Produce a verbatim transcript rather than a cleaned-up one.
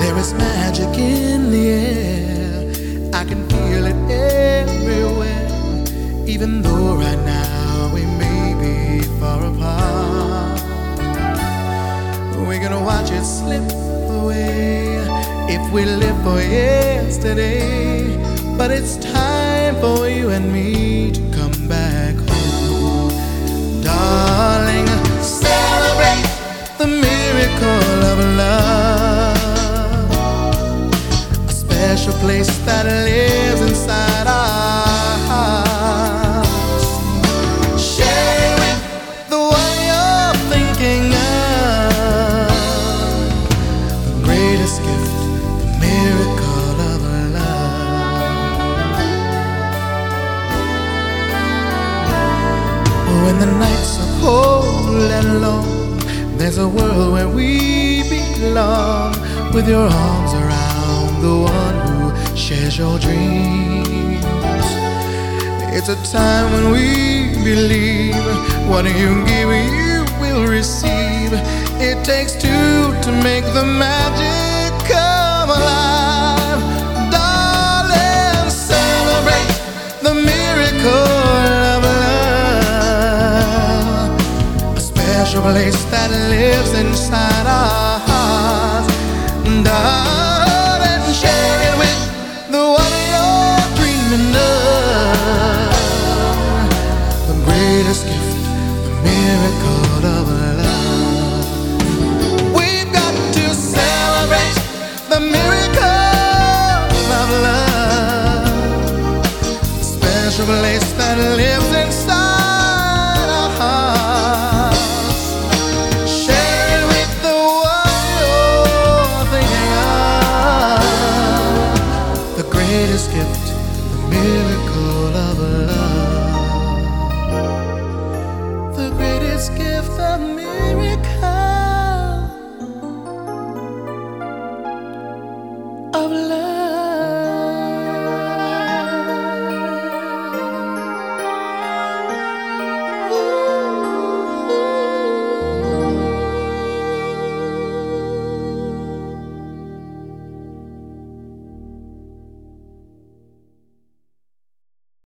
There is magic in the air. I can feel it everywhere. Even though right now we may be far apart, we're gonna watch it slip away if we live for yesterday. But it's time for you and me to come back home. Darling, celebrate the miracle of love, a special place that lives inside our hearts. Share it, the one you're thinking of, the greatest gift, the miracle of love. When the nights are cold and long, there's a world where we belong, with your arms around the one who shares your dreams. It's a time when we believe what you give, you will receive. It takes two to make the magic come alive. Darling, celebrate the miracle of love, a special place that lives inside our hearts. Darling, share it with the one you're dreaming of, the greatest gift, the miracle of love. We've got to celebrate the miracle of love, a special place that lives inside our hearts. Share it with the one you're thinking of, the greatest gift, the miracle of love, the greatest gift, the miracle.